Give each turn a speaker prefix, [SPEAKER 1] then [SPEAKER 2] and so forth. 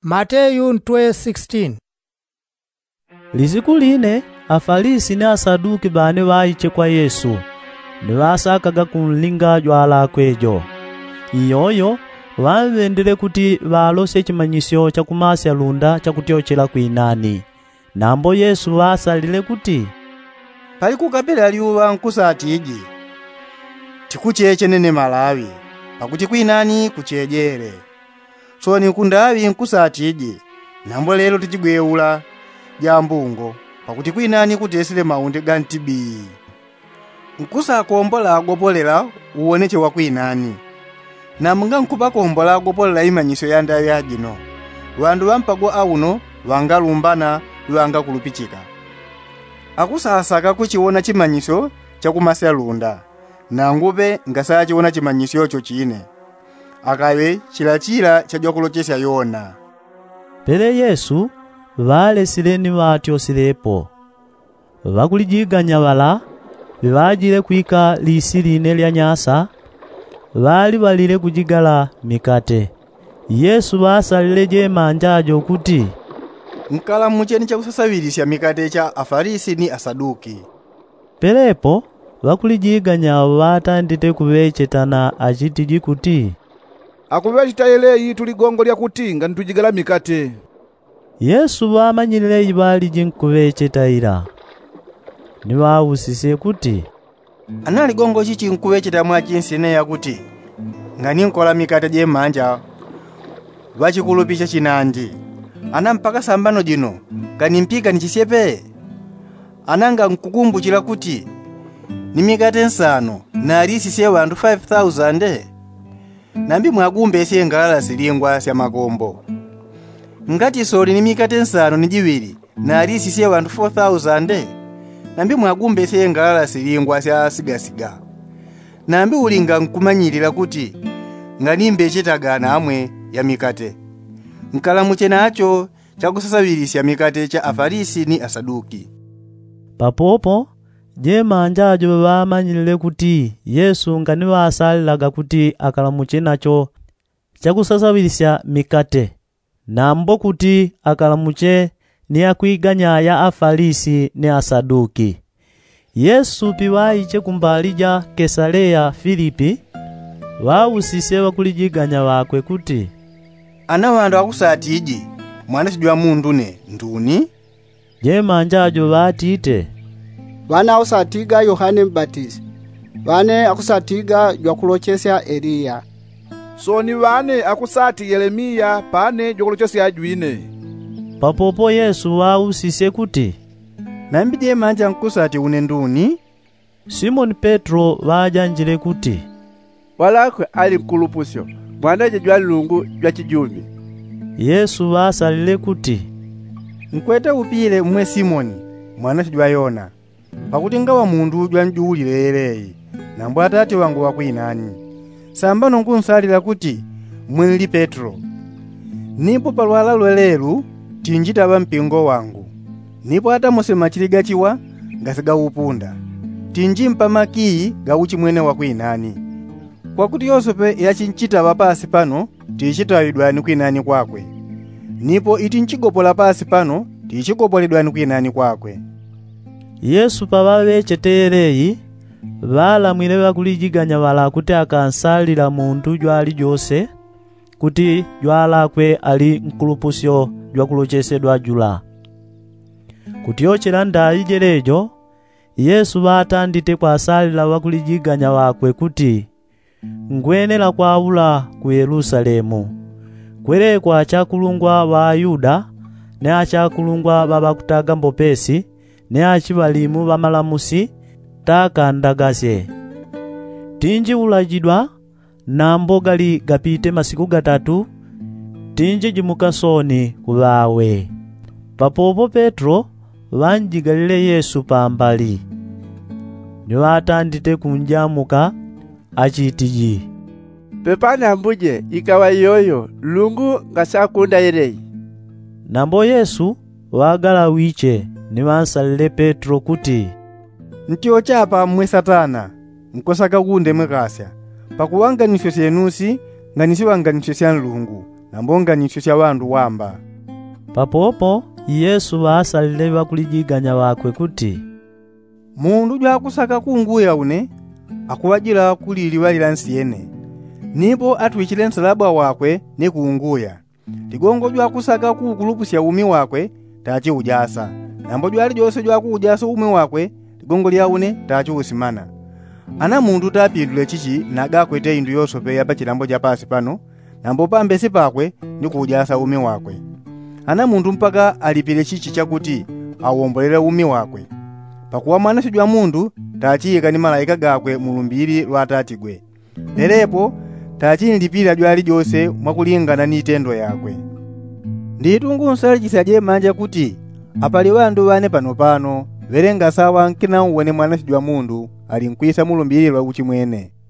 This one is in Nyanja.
[SPEAKER 1] Mateyu 12:16.
[SPEAKER 2] Liziku line Afarisi ni Asaduki bane bayiche kwa Yesu nibasakaga kumlinga jwala kwejo. Iyoyo bamendele kuti balose chimanyisyo cha kumasya lunda cha kutyochela kwinani. Nambo Yesu basalile kuti
[SPEAKER 3] pali kukapela liuwa nkusati iji tikucheche nene Malawi pakuti kwinani kuchejere. So ni kundawi nkusati iji nambo lelo tichibweula jambungo pakuti kwinani kutesile maunde gantibi. Nkusakombola agopolera uoneche wa kwinani. Namunga nkupa kombola agopolera imanyiso yanda yajino. Wandu wampago auno wangalumbana luanga kulupichika. Akusasaka kuchiona chimanyiso chakumasya lunda. Nangupe ngasaya chiona chimanyiso yocho chine. Akawe chilachila chajwa kulochesya yona.
[SPEAKER 2] Pele Yesu balesile batyosilepo. Bakulijiganya bala bibajile kwika lisi line lya nyasa bali balile kujigala mikate. Yesu basalile je manjajo kuti
[SPEAKER 3] nkala mucheni cha kusasabirisya mikate cha Afarisi ni Asaduki.
[SPEAKER 2] Pelepo bakulijiganya batandite kubechetana achitiji kuti
[SPEAKER 4] akubechita eleyi tuligongo lya kutinga ntujigala mikate.
[SPEAKER 2] Yesu bamanyile ibali jinkubechetaira. Nibawusise kuti
[SPEAKER 3] anali gongo chichi nkubecheta mwachinsine yakuti ngani nkola mikate je manja bachikulupisha chinandi. Ana mpaka sambano jino kani mpika nichisyepe. Ananga nkukumbuchila kuti ni mikate nsano na alisi siye wandu 5,000 nambi mwagumbe siye ngalala silingwa sya makombo. Ngati soli ni mikate nsano ni jiwili na alisi siye wandu 4,000 nambi mwagumbe siye ngalala silingwa sya sigasiga. Nambi ulinga nkumanyilira kuti ngani mbechetagana amwe ya mikate. Nkala muchena acho chakusasabirisya mikate cha Afarisi ni Asaduki.
[SPEAKER 2] Papopo je manjajo bamanyile kuti Yesu ngani basalilaga kuti akalamuche nacho chakusasabirisya mikate. Nambo kuti akalamuche ni akwiganya ya Afarisi ni Asaduki. Yesu piwayiche kumbalija Kesarea Filipi wawusise bakulijiganya bakwe kuti
[SPEAKER 3] ana wandu akusati iji mwana sijwa mundu ne nduni.
[SPEAKER 2] Je manjajo batite
[SPEAKER 5] Bana akusatiga Yohane Mbatizi. Bane akusatiga jwa kulochesya Eliya.
[SPEAKER 4] So ni bane akusati Yeremia pane jokolochesya ajwine.
[SPEAKER 2] Papopo Yesu wawusise kuti
[SPEAKER 3] nambi je manja nkusati une nduni.
[SPEAKER 2] Simon Petro wajanjile kuti
[SPEAKER 6] walakwe ali kulupusyo mwana jwa lungu jwa kijumi.
[SPEAKER 2] Yesu basalile kuti
[SPEAKER 3] nkwete upile mwe Simoni mwana sijwa Yona pakuti ngawa mundu jwa njuulileleyi nambo atati wangu wakwinani. Sambano nkunsalira kuti mwili Petro. Nipo palwala lwelelu tinjitaba mpingo wangu. Nipo ata mosema chiliga chiwa ngasiga upunda. Tinjimpa makiyi gauchi mwene wakwinani. Kwakuti yosope yachinchitaba pasi pano tichitawidwani kwinani kwakwe. Nipo iti nchigopola pasi pano tichigopoledwani kwinani kwakwe.
[SPEAKER 2] Yesu pababecheteleyi balamwile bakulijiganya bala kuti akansalira mundu jwali jose kuti jwalakwe ali nkulupusyo jwa kulochesedwa jula. Kuti yochela ndayi jelejo Yesu batandite kwasalira bakulijiganya bakwe kuti ngwenela kwaula ku Yerusalemu kwere kwa chakulungwa ba Ayuda ne achakulungwa babakutaga mbopesi ne achibalimu bamalamusi takandagase. Tinji ulajidwa nambo gali gapite masiku gatatu tinji jimukasoni kubawe. Papopo Petro wanjigalile Yesu pambali. Niwatandite kunjamuka achitiji
[SPEAKER 6] Pepana mbuje ikawa yoyo lungu ngasakunda yereyi.
[SPEAKER 2] Nambo Yesu wagala wiche niwansalile Petro kuti
[SPEAKER 3] Ntio chapa mwe Satana nkosaka kunde mwekasya pakuwanganisyo syenusi nganisiwanganisyo sya nlungu nambonganiso cha wandu wamba.
[SPEAKER 2] Papopo Yesu waasalile bakulijiganya bakwe kuti
[SPEAKER 3] mundu jwakusaka kunguya une akuwajira kulili walila nsiyene, nipo atwichile nsalaba wakwe ni kuunguya. Ligongo jwakusaka kukulupusya umi wakwe tachi ujasa, nambo jwali jose jwakuujasa umi wakwe ligongo lyaune tachi usimana. Ana mundu tapindule chichi nagakwete indu yosopeya pa chilambo ja pasi pano, nambo pambesi pakwe ni kuujasa umi wakwe. Ana mundu mpaka alipile chichi chakuti awombolele umi wakwe. Pakuwa mwana sijwa mundu tachiyika ni malaika gakwe mulumbiri lwa Atate gwe. Lelepo tachinlipira jwali jose mwakulingana ni itendo yakwe. Nditungu nsalichisaje manja kuti apali wandu wane pano verenga sawa nkina uwene mwana sijwa mundu ali nkwisa mulumbiri lwa uchimwene.